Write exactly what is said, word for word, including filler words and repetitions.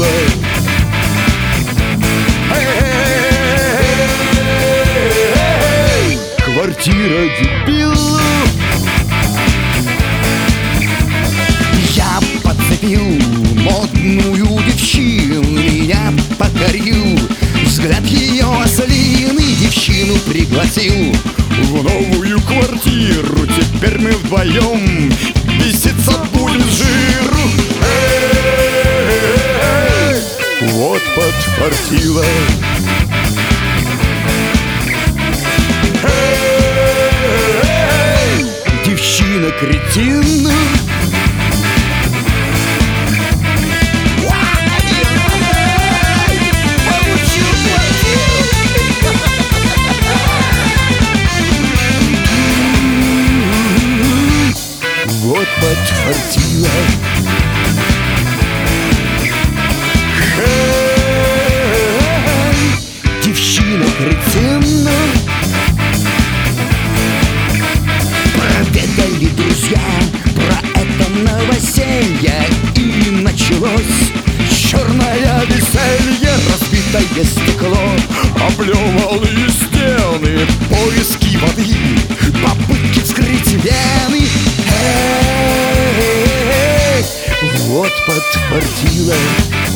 подхватила. Квартира дебила. Я подцепил модную девчину, меня покорил взгляд ее ослиный, девчину пригласил в новую квартиру. Теперь мы вдвоем беситься будем с жиру. Эй, вот подфартило. Эй, девчина кретина. Вот подфартило. Эй, девчина кретина. Проведали друзья про это новоселье, и началось черное веселье. Разбитое стекло, облеванные стены, поиски воды, попытки вскрыть вены. Эй, вот подфартило.